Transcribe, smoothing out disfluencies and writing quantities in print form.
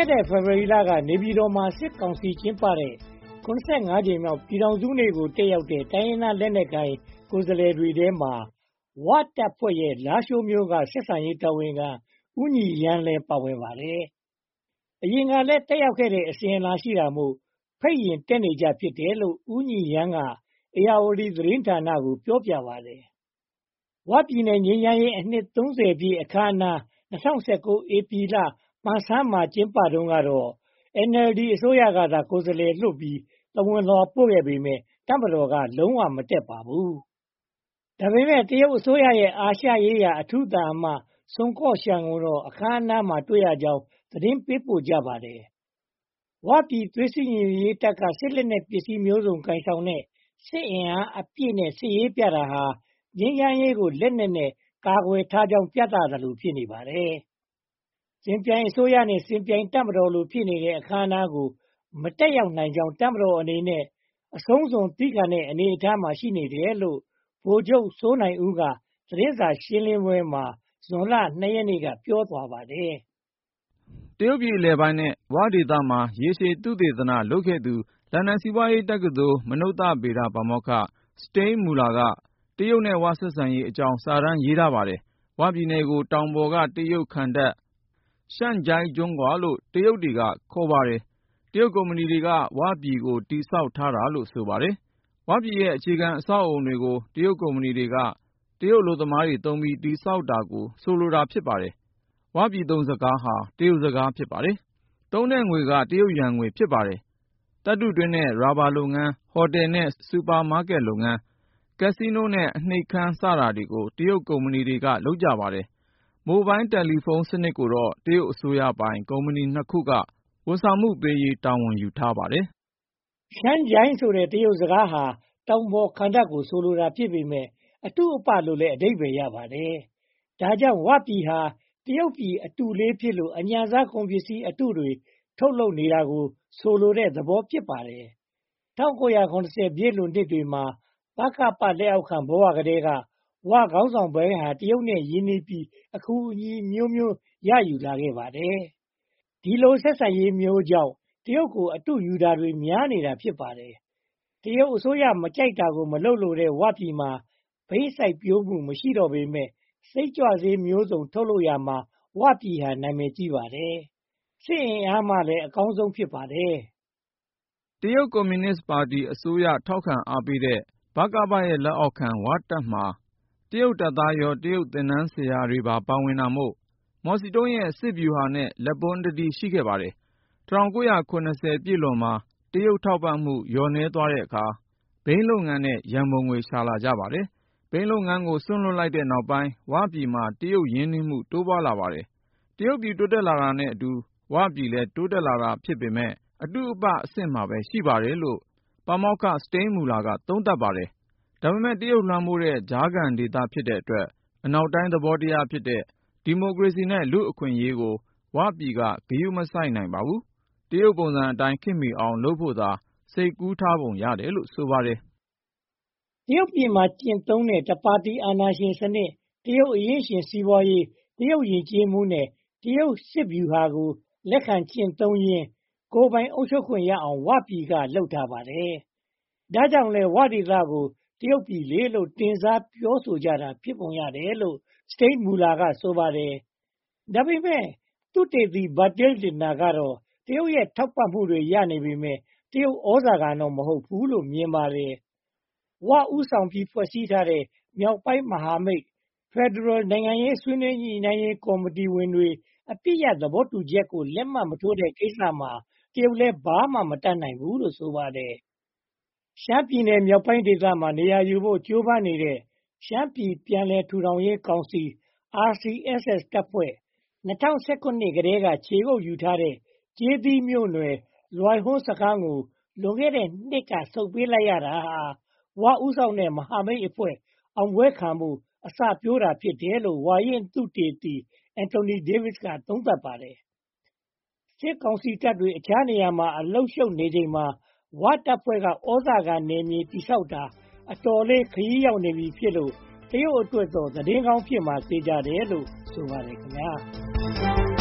ခဲ့တဲ့ ဖေဖော်ဝါရီလကနေပြည်တော်မှာစစ်ကောင်စီကျင်းပတဲ့ 75 ကြိမ်မြောက်ပြည်ထောင်စုနေ့ကိုတက်ရောက်တဲ့တိုင်းရင်းသားလက်နက်ကိုင်ကိုယ်စားလှယ်တွေထဲမှာဝတပ်ဖွဲ့ရဲ့လားရှိုးမြို့ကဆက်ဆံရေးတာဝန်ခံဦးညီရန်းလည်းပါဝင်ပါတယ်။အရင်ကလည်းတက်ရောက်ခဲ့တဲ့အစဉ်အလာရှိတာမို့ဖိတ်ရင်တက်နေကြဖြစ်တယ်လို့ဦးညီရန်းကဧရာဝတီသတင်းဌာနကိုပြောပြပါတယ်။ဝပြည်နယ်ငြိမ်းချမ်းရေးအနှစ် 30 ပြည့်အခမ်းအနား2019 ဧပြီလပန်ဆန်းမှာကျင်းပတုန်းကတော့ NLD အစိုးရကသာကိုယ်စားလှယ်လွှတ်ပြီးသဝဏ်လွှာပို့ခဲ့ပေမယ့်တပ်မတော်ကလုံးဝမတက်ပါဘူး။ဒါပေမဲ့တရုတ်အစိုးရရဲ့အာရှရေးရာအထူးသံအမတ်ဆွန်ကော့ရှန်ကိုတော့အခမ်းအနားမှာတွေ့ရကြောင်းသတင်းပေးပို့ကြပါတယ်။ဝပြည်သွေးစည်းညီညွတ်ရေးတပ်ကစစ်လက်နက်ပစ္စည်းမျိုးစုံကိုင်ဆောင်တဲ့စစ်အင်အားအပြည့်နဲ့စစ်ရေးပြတာဟာငြိမ်းချမ်းရေးကိုလက်နက်နဲ့ကာကွယ်ထားကြောင်းပြသတယ်လို့ဖြစ်နေပါတယ်။စင်ပြိုင်အစိုးရနဲ့စင်ပြိုင်တပ်မတော်လိုဖြစ်နေတဲ့အခမ်းအနားကိုမတက်ရောက်နိုင်ကြောင်းတပ်မတော်အနေနဲ့အဆုံးစွန်သိခံတဲ့အနေအထားမှာရှိနေတယ်လို့ဗိုလ်ချုပ်စိုးနိုင်ဦးကသတင်းစာရှင်းလင်းပွဲမှာဇွန်လ 2 ရက်နေ့ကပြောသွားပါတယ်။တရုတ်ပြည်အလယ်ပိုင်းနဲ့ဝဒေသမှာရေရှည်သုတေသနလုပ်ခဲ့သူလန်ဒန်စီးပွားရေးတက္ကသိုလ်မနုဿဗေဒပါမောက္ခစတိန်းမူလာကတရုတ်နဲ့ဝဆက်ဆံရေးအကြောင်းစာတမ်းရေးထားပါတယ်။ဝပြည်နယ်ကိုတောင်ပေါ်ကတရုတ်ခံတပ်ရှန့်ဂျိုင်းကျွန်းကွာလို့တရုတ်တွေကခေါ်ပါတယ်။တရုတ်ကုမ္ပဏီတွေကဝပြည်ကိုတည်ဆောက်ထားတာလို့ဆိုပါတယ်။ဝပြည်ရဲ့အခြေခံအဆောက်အအုံတွေကိုတရုတ်ကုမ္ပဏီတွေကတရုတ်အလုပ်သမားတွေသုံးပြီးတည်ဆောက်တာကိုဆိုလိုတာဖြစ်ပါတယ်။ဝပြည်သုံးစကားဟာတရုတ်စကားဖြစ်ပါတယ်။သုံးတဲ့ငွေကတရုတ်ယွမ်ငွေဖြစ်ပါတယ်။သတ္တုတွင်းနဲ့ရာဘာလုပ်ငန်းဟိုတယ်နဲ့စူပါမားကတ်လုပ်ငန်းကက်စီနိုနဲ့အနှိပ်ခမ်းစတာတွေကိုတရုတ်ကုမ္ပဏီတွေကလုပ်ကြပါတယ်။မိုဘိုင်းတယ်လီဖုန်းစနစ်ကိုတော့တရုတ်အစိုးရပိုင်ကုမ္ပဏီ 2 ခုကဝန်ဆောင်မှုပေးရေးတာဝန်ယူထားပါတယ်။ရှန့်ဂျိုင်းဆိုတဲ့တရုတ်စကားဟာတောင်ပေါ်ခံတပ်ကိုဆိုလိုတာဖြစ်ပေမဲ့အတုအပလို့လည်းအဓိပ္ပာယ်ရပါတယ်။ဒါကြောင့်ဝပြည်ဟာတရုတ်ပြည်အတုလေးဖြစ်လို့အညာစားကုန်ပစ္စည်းအတုတွေထုတ်လုပ်နေတာကိုဆိုလိုတဲ့သဘောဖြစ်ပါတယ်။1980ပြည့်လွန်နှစ်တွေမှာဗကပလက်အောက်ခံဘဝကတည်းကဝခေါင်းဆောင်ပိုင်းဟာတရုတ်နဲ့ရင်းနှီးပြီးအကူအညီမျိုးမျိုးရယူလာခဲ့ပါတယ်။ဒီလိုဆက်ဆံရေးမျိုးကြောင့်တရုတ်ကိုအတုယူတာတွေများနေတာဖြစ်ပါတယ်။တရုတ်အစိုးရမကြိုက်တာကိုမလုပ်လို့တဲ့ဝပြည်မှာဘိန်းစိုက်ပျိုးမှုမရှိတော့ပေမဲ့စိတ်ကြွဆေးမျိုးစုံထုတ်လုပ်ရမှာဝပြည်ဟာနာမည်ကြီးပါတယ်။စစ်အင်အားမှလည်းအကောင်းဆုံးဖြစ်ပါတယ်။တရုတ်ကွန်မြူနစ်ပါတီအစိုးရထောက်ခံအားပေးတဲ့ဗကပရဲ့လက်အောက်ခံဝတပ်မှာတရုတ်တပ်သားရောတရုတ်သင်တန်းဆရာတွေပါပါဝင်တာမို့မော်စီတုန်းရဲ့စစ်ဗျူဟာနဲ့လက်ပွန်းတတီရှိခဲ့ပါတယ်။1970ပြည့်လွန်မှာတရုတ်ထောက်ပံ့မှုလျော့နည်းသွားတဲ့အခါဘိန်းလုပ်ငန်းနဲ့ရန်ပုံငွေရှာလာကြပါတယ်။ဘိန်းလုပ်ငန်းကိုစွန့်လွှတ်လိုက်တဲ့နောက်ပိုင်းဝပြည်မှာတရုတ်ရင်းနှီးမှုတိုးပွားလာပါတယ်။တရုတ်ပြည်တိုးတက်လာတာနဲ့အတူဝပြည်လည်းတိုးတက်လာတာဖြစ်ပေမဲ့အတုအပအဆင့်မှာပဲရှိပါတယ်လို့ပါမောက္ခစတိန်းမူလာကသုံးသပ်ပါတယ်။ဒါပေမဲ့တရုတ်လွှမ်းမိုးတဲ့ကြားခံဒေသဖြစ်တဲ့အတွက်အနောက်တိုင်းသဘောတရားဖြစ်တဲ့ဒီမိုကရေစီနဲ့လူ့အခွင့်အရေးကိုဝပြည်ကဂရုမစိုက်နိုင်ပါဘူး။တရုတ်ပုံစံအတိုင်းခေတ်မီအောင်လုပ်ဖို့သာစိတ်ကူးထားပုံရတယ်လို့ဆိုပါတယ်။တရုတ်ပြည်မှာကျင့်သုံးတဲ့တပါတီအာဏာရှင်စနစ်တရုတ်အရင်းရှင်စီးပွားရေးတရုတ်ယဉ်ကျေးမှုနဲ့တရုတ်စစ်ဗျူဟာကိုလက်ခံကျင့်သုံးရင်းကိုယ်ပိုင်အုပ်ချုပ်ခွင့်ရအောင်ဝပြည်ကလှုပ်ထားပါတယ်။ဒါကြောင့်လဲဝဒေသကိုတရုတ်ပြည်လေလို့တင်စားပြောဆိုကြတာဖြစ်ပုံရတယ်လို့စတိန်းမူလာကဆိုပါတယ်။ဒါပေမဲ့သုတေသီဘာတီးလင်နာကတော့တရုတ်ရဲ့ထောက်ပံ့မှုတွေရနေပေမဲ့တရုတ်ဩဇာခံတော့မဟုတ်ဘူးလို့မြင်ပါတယ်။ဝဦးဆောင်ပြီးဖွဲ့စည်းထားတဲ့မြောက်ပိုင်းမဟာမိတ်ဖက်ဒရယ်နိုင်ငံရေးဆွေးနွေးညှိနှိုင်းရေးကော်မတီဝင်တွေအပြစ်ရသဘောတူချက်ကိုလက်မှတ်မထိုးတဲ့ကိစ္စမှာတရုတ်လည်းဘာမှမတတ်နိုင်ဘူးလို့ဆိုပါတယ်။ရှမ်းပြည်နယ်မြောက်ပိုင်းဒေသမှာနေရာယူဖို့ကြိုးပမ်းနေတဲ့ရှမ်းပြည်ပြန်လည်ထူထောင်ရေးကောင်စီ RCSS တပ်ဖွဲ့2019ကတည်းကခြေကုပ်ယူထားတဲ့ကျေးသီးမြို့နယ်လွိုင်ဟွန်းစခန်းကိုလွန်ခဲ့တဲ့နှစ်ကဆုတ်ပေးလိုက်ရတာဟာဝဦးဆောင်တဲ့မဟာမိတ်အဖွဲ့အောင်ပွဲခံမှုအစပျိုးတာဖြစ်တယ်လို့ဝါရင့်သုတေသီအန်တိုနီဒေးဗစ်ကသုံးသပ်ပါတယ်။စစ်ကောင်စီတပ်တွေအခြားနေရာမှာအလုရှုပ်နေချိန်မှာဝတပ်ဖွဲ့ကဩဇာခံနယ်မြေတိဆောက်တာအတော်လေးခရီးရောက်နေပြီဖြစ်လို့တရုတ်အတွက်တော့သတင်းကောင်းဖြစ်မှာသေချာတယ်လို့ဆိုပါတယ်ခင်ဗျာ။